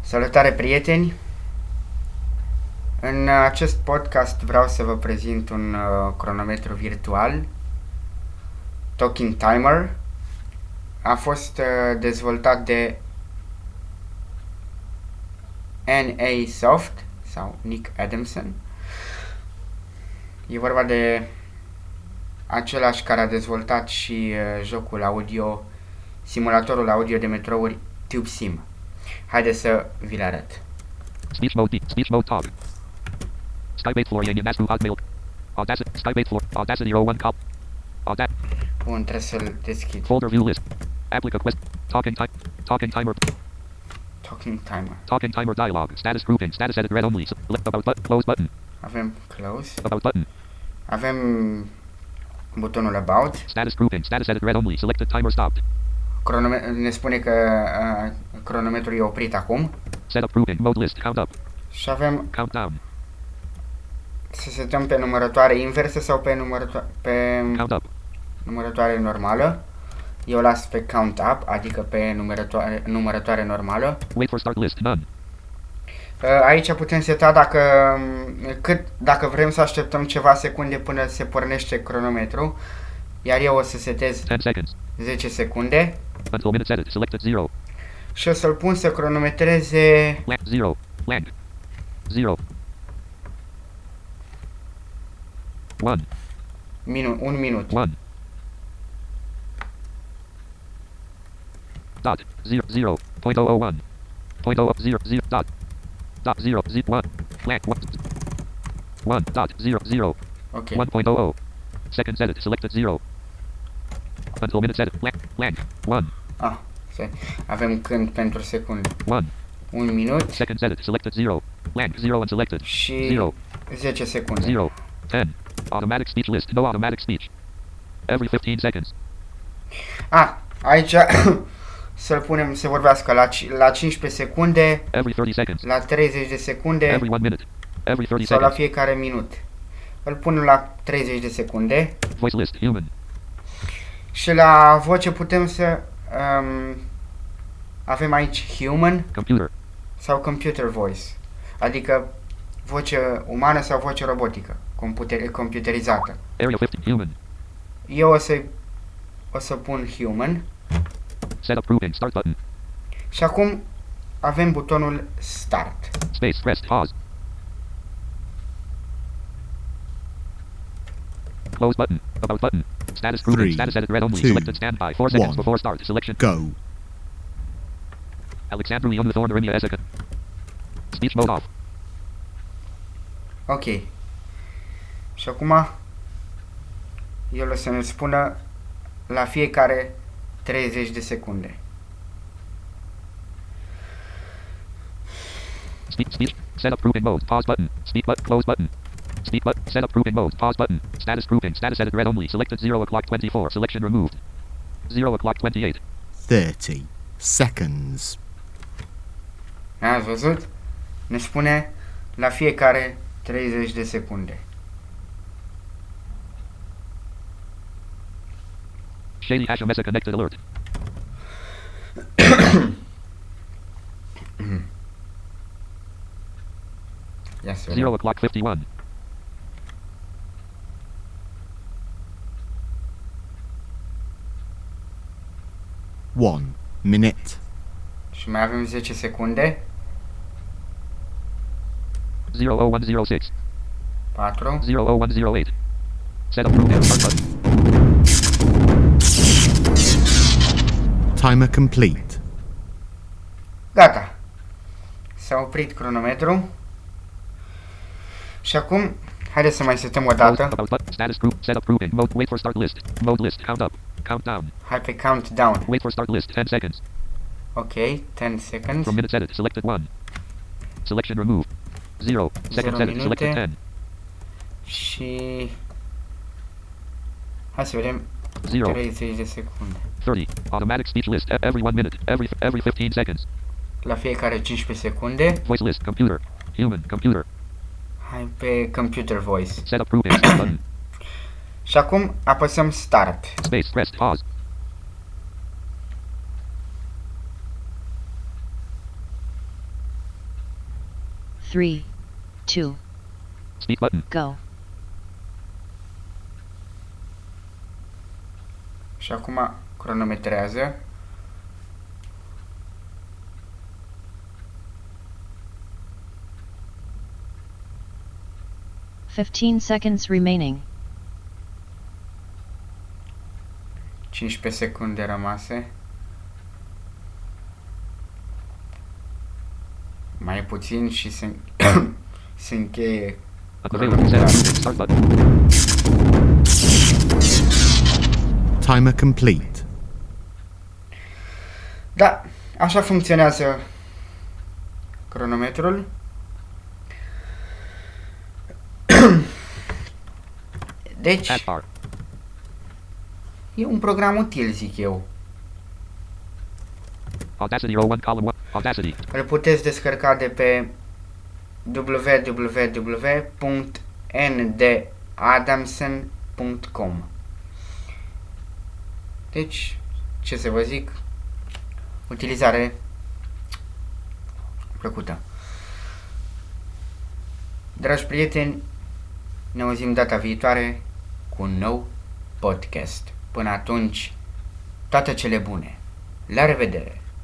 Salutare, prieteni! În acest podcast vreau să vă prezint un cronometru virtual, Talking Timer. A fost dezvoltat de NA Soft sau Nick Adamson. E vorba de același care a dezvoltat și jocul audio, simulatorul audio de metrouri TubeSim. Haideți să vi-l arăt. Speech mode B. Speech mode talk. Skybase for Union Astro Hotmail. Audacity. Skybase for Audacity 01 cop. Bun, trebuie să-l deschid. Folder view list. Applica quest. Talking time. Talking timer. Talking Timer. Talking timer dialog. Status grouping. Status edit read only. About button. Close button. Avem Close. About button. Avem butonul About. Status grouping. Status edit read only. Selected timer stopped. Ne spune că cronometrul e oprit acum. Setup grouping. Mode list. Count up. Și avem Countdown. să setăm pe numărătoare inversă sau pe Count up. numărătoare normală. Eu las pe Count Up, adică pe numărătoare normală. Wait for start list. None. Aici putem seta dacă vrem să așteptăm ceva secunde până se pornește cronometru. Iar eu o să setez 10 seconds. 10 secunde. Until minutes edit. Selected 0. Și o să-l pun să cronometreze 0. Blank. 0. 1. un minut. 1. Dot 0 0 .001 .0 0 dot dot 0 0 1 blank 1 dot 0 0 Ok. 1.00 seconds edit selected 0 until minutes edit blank 1 Avem când pentru secunde. 1 Un minut seconds edit selected 0 blank 0 unselected și 0 10 secunde. 0 10 automatic speech list no automatic speech every 15 seconds Aici să-l punem să vorbească la 15 secunde, every 30 seconds la 30 de secunde every 1 minute every 30 sau la seconds fiecare minut. Îl punem la 30 de secunde voice list human și la voce putem să avem aici human computer sau computer voice, adică voce umană sau voce robotică, computerizată. area 50 human Eu o să pun human setup grouping start button și acum avem butonul Start. space pressed pause close button about button status grouping 3, status edit read only 2, selected standby 4 seconds 1. before start selection Go. Alexandru Ion Lithuania Ezeca speech mode off Ok. Și acum el o să ne spună la fiecare 30 de secunde. speech setup grouping mode pause button speak button close button speak button setup grouping mode pause button status grouping status edit read only selected 0 o'clock 24 selection removed 0 o'clock 28 30 seconds. Ați văzut? Ne spune la fiecare 30 de secunde. Shady Hashem Mesa connected alert Ia să 0 vedem. o'clock 51 1 minute. Și mai avem 10 secunde. 00106 4 00108 setup grouping start button Timer complete. Gata. S-a oprit cronometru. Și acum haideți să mai setăm o dată. about button status group setup grouping mode wait for start list mode list count up countdown Hai pe countdown. wait for start list 10 seconds Ok, 10 seconds. from minutes edit selected 1 selection removed 0 seconds edit minute. selected 10 Și hai să vedem 0 30 de secunde. 30 automatic speech list every 1 minute every 15 seconds La fiecare 15 secunde. voice list computer human computer Hai pe computer voice. setup grouping start button Și acum apăsăm Start. space pressed pause 3, 2, Speak button. go. Și acum cronometrează. Seconds remaining. 15 secunde rămase. Mai puțin și se încheie. Available. Set approving. Start button. Timer complete. Da, așa funcționează cronometrul. Deci, Taskbar. e un program util, zic eu. Audacity row 1 column 1. Audacity. Îl puteți descărca de pe www.ndadamson.com. Deci, ce să vă zic, utilizare plăcută. Dragi prieteni, ne auzim data viitoare cu un nou podcast. Până atunci, toate cele bune. La revedere!